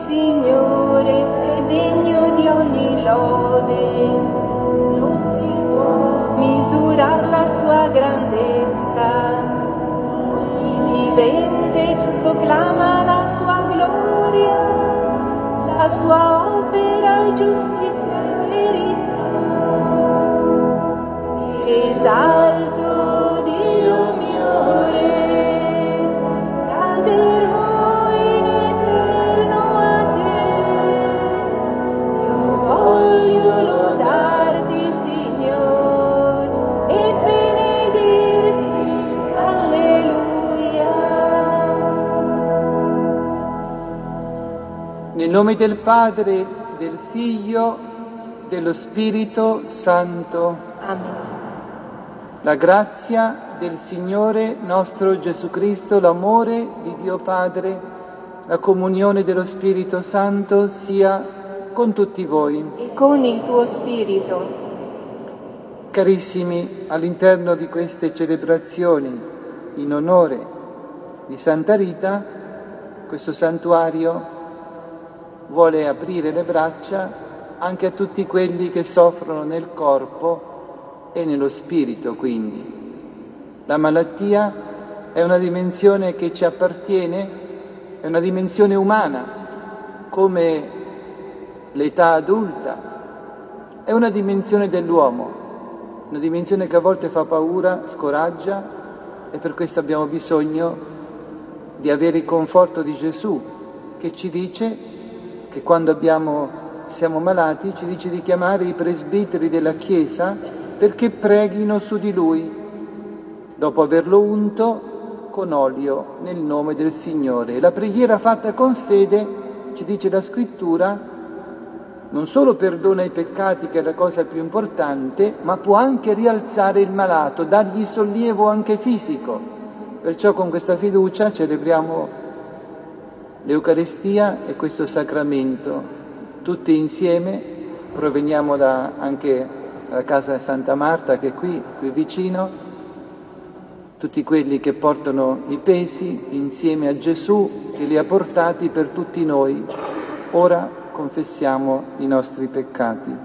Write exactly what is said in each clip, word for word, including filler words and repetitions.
Signore è degno di ogni lode, non si può misurare la sua grandezza. Ogni vivente proclama la sua gloria, la sua opera è giustizia e verità. Esalto Dio mio Re, canterò in eterno a te. Io voglio lodarti, Signore, e benedirti. Alleluia. Nel nome del Padre, del Figlio, dello Spirito Santo. Amen. La grazia del Signore nostro Gesù Cristo, l'amore di Dio Padre, la comunione dello Spirito Santo sia con tutti voi. E con il tuo spirito. Carissimi, all'interno di queste celebrazioni in onore di Santa Rita, questo santuario vuole aprire le braccia anche a tutti quelli che soffrono nel corpo e nello spirito, quindi. La malattia è una dimensione che ci appartiene, è una dimensione umana, come l'età adulta, è una dimensione dell'uomo, una dimensione che a volte fa paura, scoraggia, e per questo abbiamo bisogno di avere il conforto di Gesù, che ci dice che quando abbiamo, siamo malati, ci dice di chiamare i presbiteri della Chiesa perché preghino su di lui, dopo averlo unto con olio nel nome del Signore. La preghiera fatta con fede, ci dice la Scrittura, non solo perdona i peccati, che è la cosa più importante, ma può anche rialzare il malato, dargli sollievo anche fisico. Perciò con questa fiducia celebriamo l'Eucaristia e questo sacramento. Tutti insieme proveniamo da, anche dalla casa di Santa Marta, che è qui, qui vicino, tutti quelli che portano i pesi insieme a Gesù che li ha portati per tutti noi. Ora confessiamo i nostri peccati.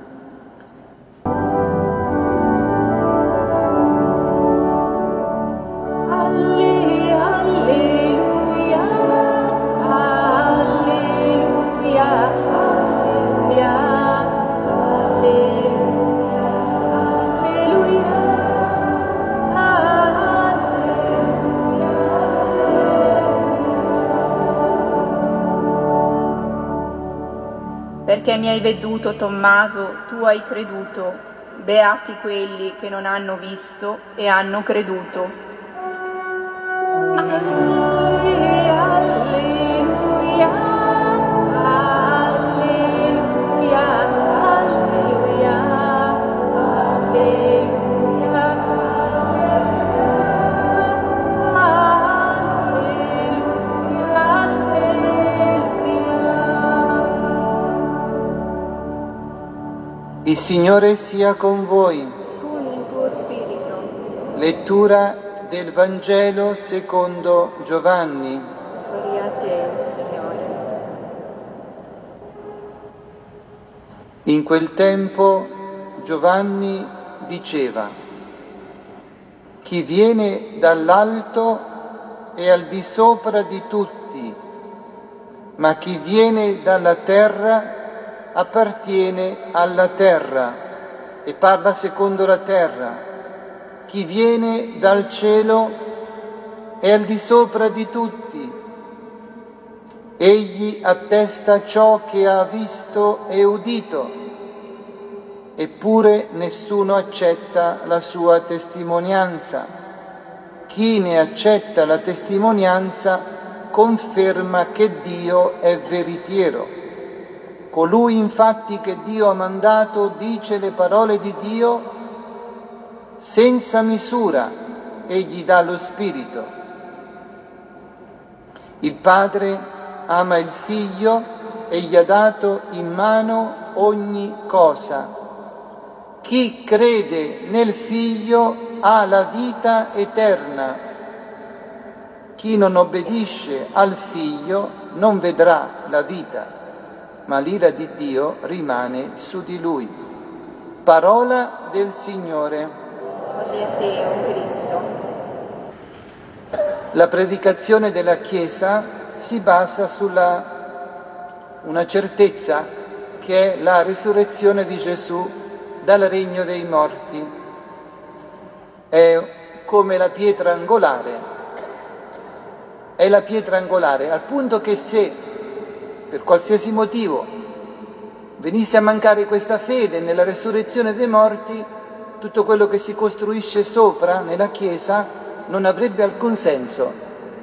Perché mi hai veduto, Tommaso, tu hai creduto. Beati quelli che non hanno visto e hanno creduto. Alleluia, alleluia, alleluia, alleluia, Il Signore sia con voi. con il tuo spirito. Lettura del Vangelo secondo Giovanni. Gloria a te, Signore. In quel tempo Giovanni diceva: chi viene dall'alto è al di sopra di tutti, ma chi viene dalla terra appartiene alla terra e parla secondo la terra. Chi viene dal cielo è al di sopra di tutti. Egli attesta ciò che ha visto e udito, eppure nessuno accetta la sua testimonianza. Chi ne accetta la testimonianza conferma che Dio è veritiero. Colui infatti che Dio ha mandato dice le parole di Dio senza misura, egli dà lo Spirito. Il Padre ama il Figlio e gli ha dato in mano ogni cosa. Chi crede nel Figlio ha la vita eterna. Chi non obbedisce al Figlio non vedrà la vita, ma l'ira di Dio rimane su di lui. Parola del Signore. Lode a te, o Cristo. La predicazione della Chiesa si basa sulla una certezza che è la risurrezione di Gesù dal regno dei morti. È come la pietra angolare, è la pietra angolare, al punto che se per qualsiasi motivo venisse a mancare questa fede nella resurrezione dei morti, tutto quello che si costruisce sopra nella Chiesa non avrebbe alcun senso.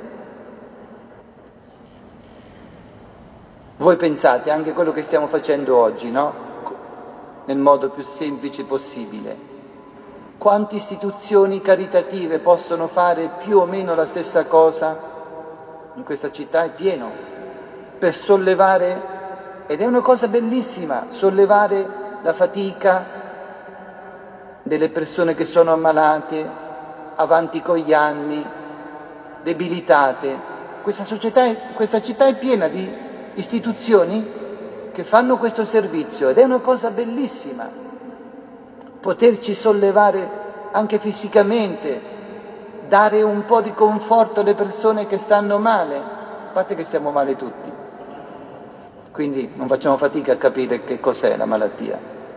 Voi pensate anche quello che stiamo facendo oggi, no? Nel modo più semplice possibile. Quante istituzioni caritative possono fare più o meno la stessa cosa? In questa città è pieno. Per sollevare, ed è una cosa bellissima, sollevare la fatica delle persone che sono ammalate, avanti con gli anni, debilitate. Questa società, è, questa città è piena di istituzioni che fanno questo servizio ed è una cosa bellissima poterci sollevare anche fisicamente, dare un po' di conforto alle persone che stanno male, a parte che stiamo male tutti, quindi non facciamo fatica a capire che cos'è la malattia.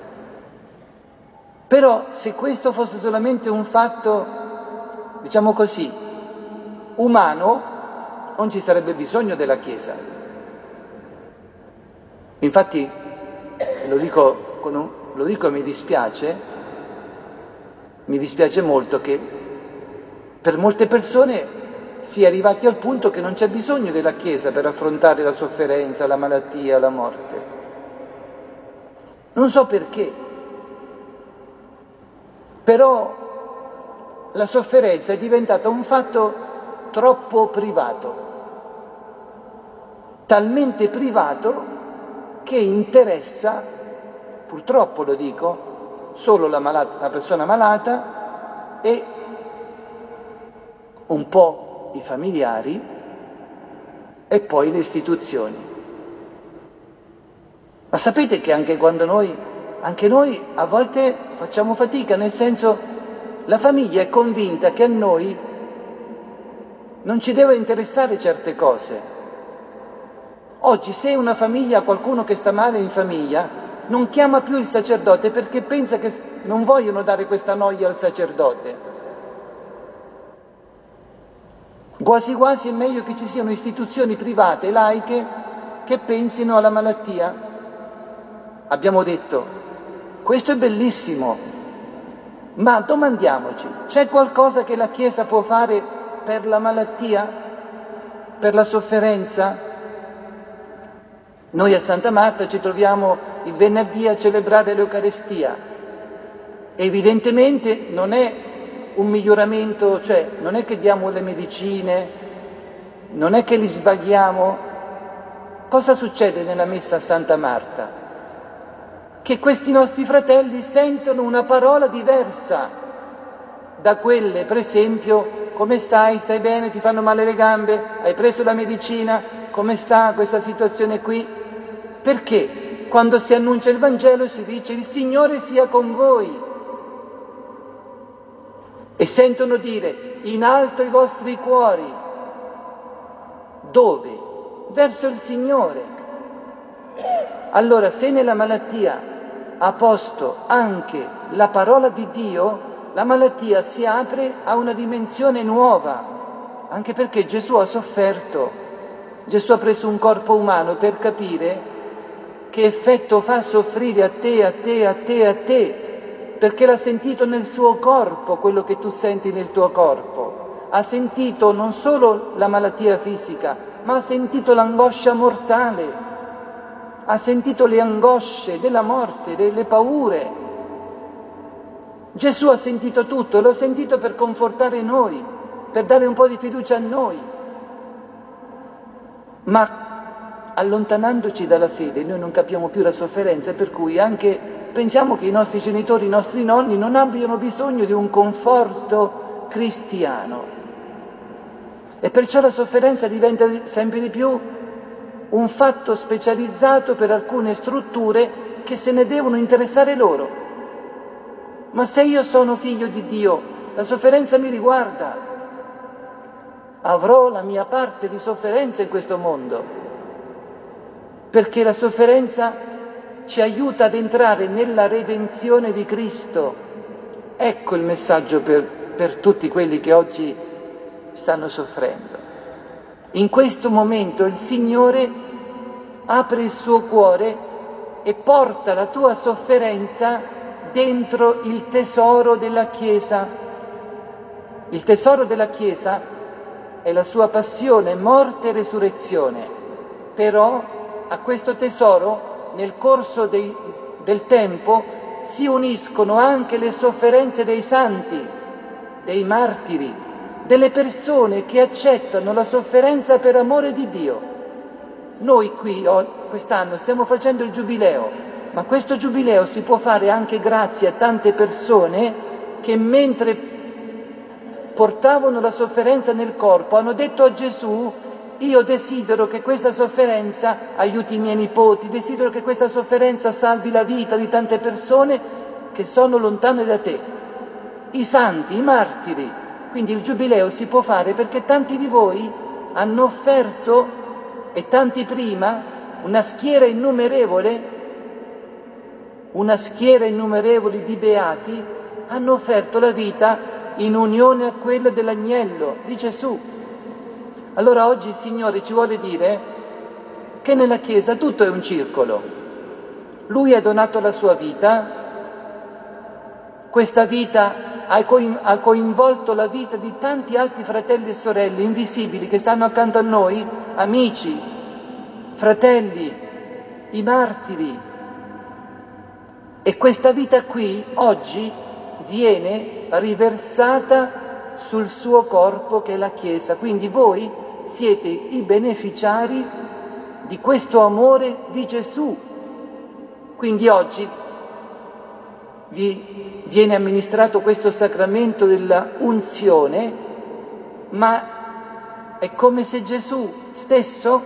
Però se questo fosse solamente un fatto, diciamo così, umano, non ci sarebbe bisogno della Chiesa. Infatti, lo dico, con un, lo dico e mi dispiace, mi dispiace molto che per molte persone sia arrivati al punto che non c'è bisogno della Chiesa per affrontare la sofferenza, la malattia, la morte. Non so perché, però la sofferenza è diventata un fatto troppo privato, talmente privato che interessa, purtroppo lo dico, solo la, malata, la persona malata e un po' i familiari e poi le istituzioni. Ma sapete che anche quando noi, anche noi a volte facciamo fatica, nel senso la famiglia è convinta che a noi non ci deve interessare certe cose. Oggi se una famiglia ha qualcuno che sta male in famiglia, non chiama più il sacerdote perché pensa che non vogliono dare questa noia al sacerdote. Quasi quasi è meglio che ci siano istituzioni private, laiche, che pensino alla malattia. Abbiamo detto, questo è bellissimo, ma domandiamoci, c'è qualcosa che la Chiesa può fare per la malattia, per la sofferenza? Noi a Santa Marta ci troviamo il venerdì a celebrare l'Eucarestia. Evidentemente non è un miglioramento, cioè non è che diamo le medicine, non è che li svaghiamo. Cosa succede nella messa a Santa Marta? Che questi nostri fratelli sentono una parola diversa da quelle, per esempio, come stai? Stai bene? Ti fanno male le gambe? Hai preso la medicina? Come sta questa situazione qui? Perché quando si annuncia il Vangelo si dice il Signore sia con voi e sentono dire in alto i vostri cuori. Dove? Verso il Signore. Allora se nella malattia ha posto anche la parola di Dio, la malattia si apre a una dimensione nuova, anche perché Gesù ha sofferto, Gesù ha preso un corpo umano per capire che effetto fa soffrire a te, a te, a te, a te, perché l'ha sentito nel suo corpo quello che tu senti nel tuo corpo. Ha sentito non solo la malattia fisica, ma ha sentito l'angoscia mortale, ha sentito le angosce della morte, delle paure. Gesù ha sentito tutto, l'ha sentito per confortare noi, per dare un po' di fiducia a noi. Ma allontanandoci dalla fede noi non capiamo più la sofferenza, per cui anche pensiamo che i nostri genitori, i nostri nonni non abbiano bisogno di un conforto cristiano e perciò la sofferenza diventa sempre di più un fatto specializzato per alcune strutture che se ne devono interessare loro. Ma se io sono figlio di Dio, la sofferenza mi riguarda. Avrò la mia parte di sofferenza in questo mondo, perché la sofferenza ci aiuta ad entrare nella redenzione di Cristo. Ecco il messaggio per, per tutti quelli che oggi stanno soffrendo. In questo momento il Signore apre il suo cuore e porta la tua sofferenza dentro il tesoro della Chiesa. Il tesoro della Chiesa è la sua passione, morte e resurrezione. Però a questo tesoro, nel corso dei, del tempo, si uniscono anche le sofferenze dei santi, dei martiri, delle persone che accettano la sofferenza per amore di Dio. Noi qui quest'anno stiamo facendo il giubileo, ma questo giubileo si può fare anche grazie a tante persone che mentre portavano la sofferenza nel corpo hanno detto a Gesù: io desidero che questa sofferenza aiuti i miei nipoti, desidero che questa sofferenza salvi la vita di tante persone che sono lontane da te. I santi, i martiri. Quindi il giubileo si può fare perché tanti di voi hanno offerto, e tanti prima, una schiera innumerevole, una schiera innumerevole di beati, hanno offerto la vita in unione a quella dell'agnello, di Gesù. Allora oggi il Signore ci vuole dire che nella Chiesa tutto è un circolo. Lui ha donato la sua vita, questa vita ha coinvolto la vita di tanti altri fratelli e sorelle invisibili che stanno accanto a noi, amici, fratelli, i martiri. E questa vita qui oggi viene riversata sul suo corpo che è la Chiesa. Quindi voi siete i beneficiari di questo amore di Gesù. Quindi oggi vi viene amministrato questo sacramento della unzione, ma è come se Gesù stesso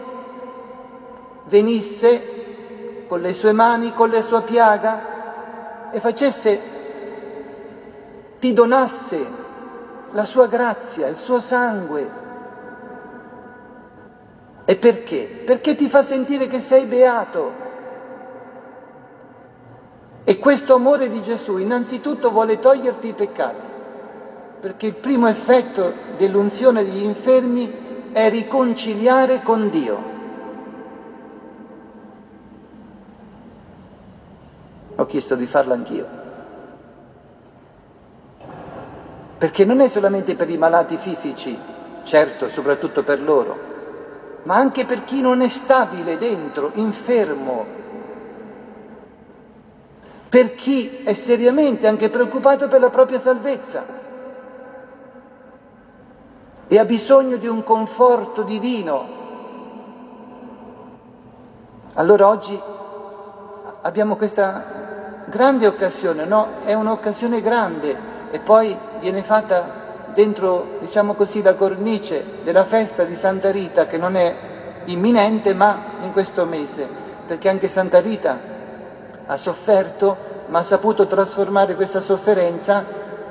venisse con le sue mani, con la sua piaga e facesse, ti donasse la sua grazia, il suo sangue. E perché? Perché ti fa sentire che sei beato. E questo amore di Gesù innanzitutto vuole toglierti i peccati, perché il primo effetto dell'unzione degli infermi è riconciliare con Dio. Ho chiesto di farlo anch'io, perché non è solamente per i malati fisici, certo, soprattutto per loro, ma anche per chi non è stabile dentro, infermo, per chi è seriamente anche preoccupato per la propria salvezza e ha bisogno di un conforto divino. Allora oggi abbiamo questa grande occasione, no? È un'occasione grande e poi viene fatta dentro, diciamo così, la cornice della festa di Santa Rita, che non è imminente ma in questo mese, perché anche Santa Rita ha sofferto, ma ha saputo trasformare questa sofferenza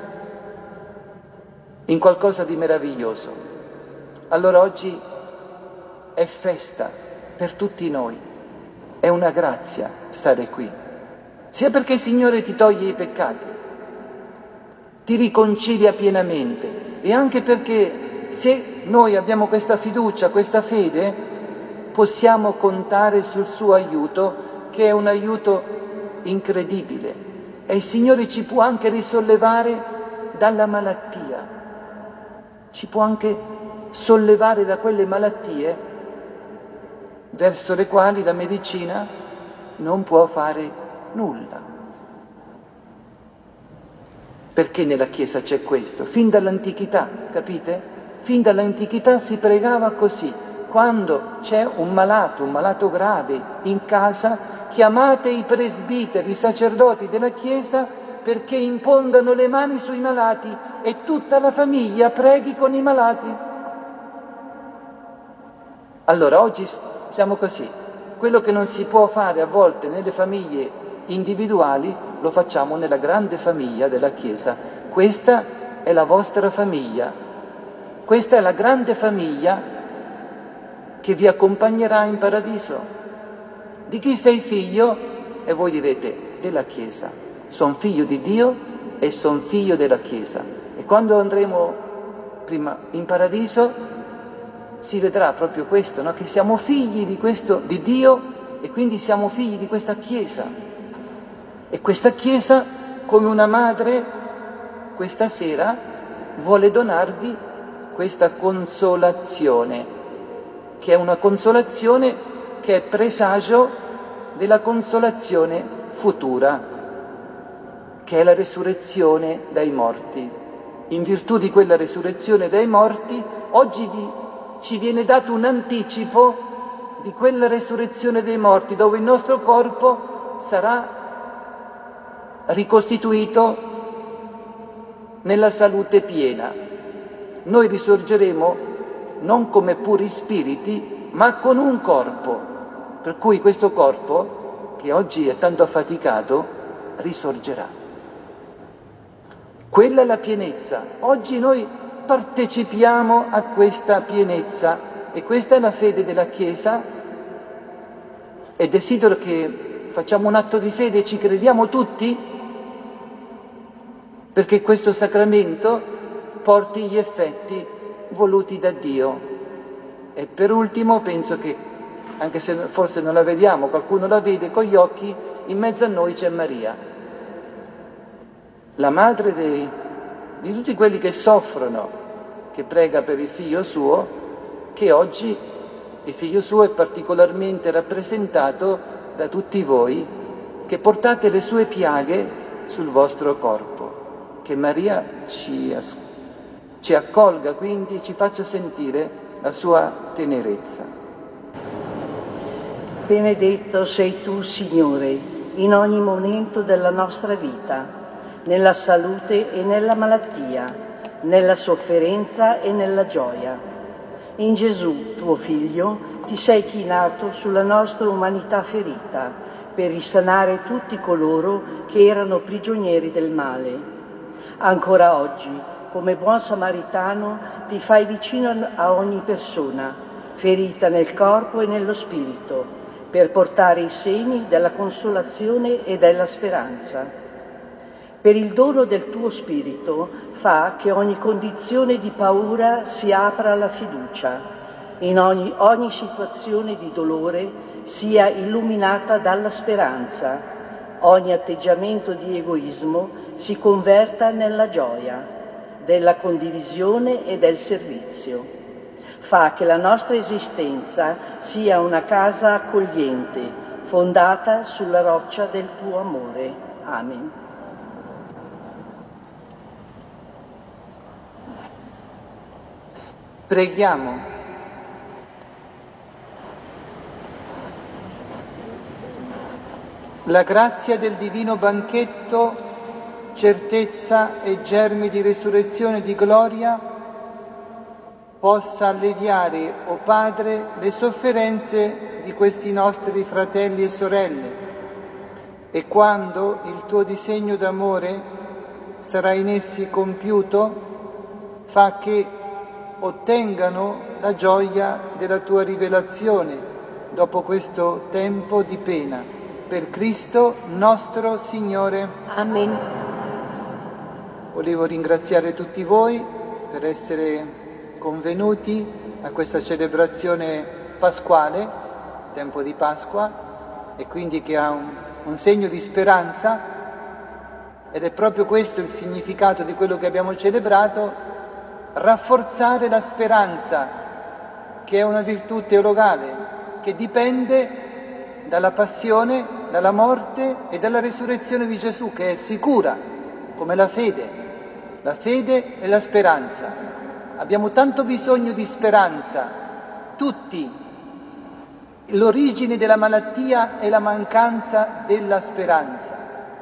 in qualcosa di meraviglioso. Allora oggi è festa per tutti noi, è una grazia stare qui, sia perché il Signore ti toglie i peccati, ti riconcilia pienamente, e anche perché se noi abbiamo questa fiducia, questa fede, possiamo contare sul suo aiuto, che è un aiuto incredibile, e il Signore ci può anche risollevare dalla malattia, ci può anche sollevare da quelle malattie verso le quali la medicina non può fare nulla. Perché nella Chiesa c'è questo? Fin dall'antichità, capite? Fin dall'antichità si pregava così: quando c'è un malato, un malato grave in casa, chiamate i presbiteri, i sacerdoti della Chiesa, perché impongano le mani sui malati e tutta la famiglia preghi con i malati. Allora oggi siamo così. Quello che non si può fare a volte nelle famiglie individuali, lo facciamo nella grande famiglia della Chiesa. Questa è la vostra famiglia, questa è la grande famiglia che vi accompagnerà in paradiso. Di chi sei figlio? E voi direte, della Chiesa. Sono figlio di Dio e sono figlio della Chiesa. E quando andremo prima in paradiso si vedrà proprio questo, no? Che siamo figli di questo, di Dio, e quindi siamo figli di questa Chiesa. E questa Chiesa, come una madre, questa sera vuole donarvi questa consolazione, che è una consolazione che è presagio della consolazione futura, che è la resurrezione dai morti. In virtù di quella resurrezione dai morti, oggi vi, ci viene dato un anticipo di quella resurrezione dei morti, dove il nostro corpo sarà ricostituito nella salute piena. Noi risorgeremo non come puri spiriti, ma con un corpo, per cui questo corpo, che oggi è tanto affaticato, risorgerà. Quella è la pienezza. Oggi noi partecipiamo a questa pienezza e questa è la fede della Chiesa, e desidero che facciamo un atto di fede e ci crediamo tutti, perché questo sacramento porti gli effetti voluti da Dio. E per ultimo penso che, anche se forse non la vediamo, qualcuno la vede con gli occhi, in mezzo a noi c'è Maria, la madre dei, di tutti quelli che soffrono, che prega per il figlio suo, che oggi il figlio suo è particolarmente rappresentato da tutti voi, che portate le sue piaghe sul vostro corpo. Che Maria ci, ci accolga, quindi ci faccia sentire la sua tenerezza. Benedetto sei tu, Signore, in ogni momento della nostra vita, nella salute e nella malattia, nella sofferenza e nella gioia. In Gesù, tuo Figlio, ti sei chinato sulla nostra umanità ferita per risanare tutti coloro che erano prigionieri del male. Ancora oggi, come buon samaritano, ti fai vicino a ogni persona, ferita nel corpo e nello spirito, per portare i segni della consolazione e della speranza. Per il dono del tuo Spirito, fa che ogni condizione di paura si apra alla fiducia, in ogni, ogni situazione di dolore sia illuminata dalla speranza, ogni atteggiamento di egoismo si converta nella gioia della condivisione e del servizio. Fa che la nostra esistenza sia una casa accogliente, fondata sulla roccia del tuo amore. Amen. Preghiamo. La grazia del divino banchetto, certezza e germi di resurrezione e di gloria, possa alleviare, o Padre, le sofferenze di questi nostri fratelli e sorelle, e quando il tuo disegno d'amore sarà in essi compiuto, fa che ottengano la gioia della tua rivelazione dopo questo tempo di pena. Per Cristo nostro Signore. Amen. Volevo ringraziare tutti voi per essere convenuti a questa celebrazione pasquale, tempo di Pasqua, e quindi che ha un, un segno di speranza, ed è proprio questo il significato di quello che abbiamo celebrato: rafforzare la speranza, che è una virtù teologale, che dipende dalla passione, dalla morte e dalla resurrezione di Gesù, che è sicura, come la fede, la fede e la speranza. Abbiamo tanto bisogno di speranza, tutti. L'origine della malattia è la mancanza della speranza.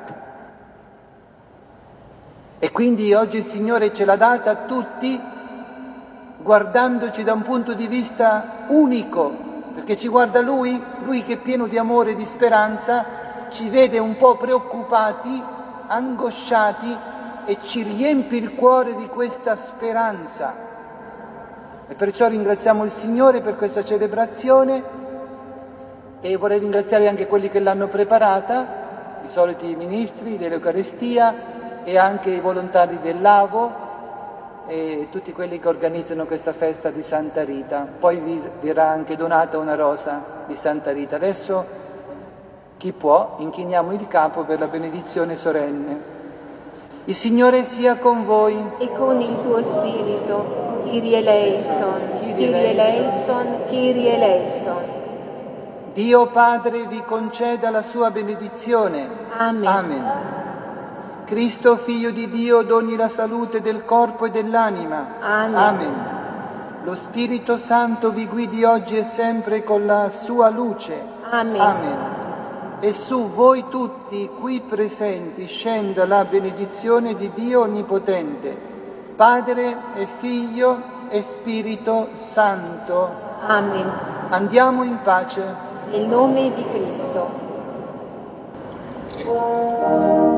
E quindi oggi il Signore ce l'ha data a tutti, guardandoci da un punto di vista unico, perché ci guarda Lui, Lui che è pieno di amore e di speranza, ci vede un po' preoccupati, angosciati e ci riempie il cuore di questa speranza. E perciò ringraziamo il Signore per questa celebrazione e vorrei ringraziare anche quelli che l'hanno preparata, i soliti ministri dell'Eucaristia e anche i volontari dell'Avo e tutti quelli che organizzano questa festa di Santa Rita. Poi vi verrà anche donata una rosa di Santa Rita. Adesso, chi può, inchiniamo il capo per la benedizione solenne. Il Signore sia con voi. E con il tuo spirito. Kyrie eleison, Kyrie eleison, Kyrie eleison. Dio Padre vi conceda la sua benedizione. Amen. Amen. Cristo, Figlio di Dio, doni la salute del corpo e dell'anima. Amen. Amen. Lo Spirito Santo vi guidi oggi e sempre con la sua luce. Amen. Amen. E su voi tutti qui presenti scenda la benedizione di Dio Onnipotente, Padre e Figlio e Spirito Santo. Amen. Andiamo in pace. Nel nome di Cristo.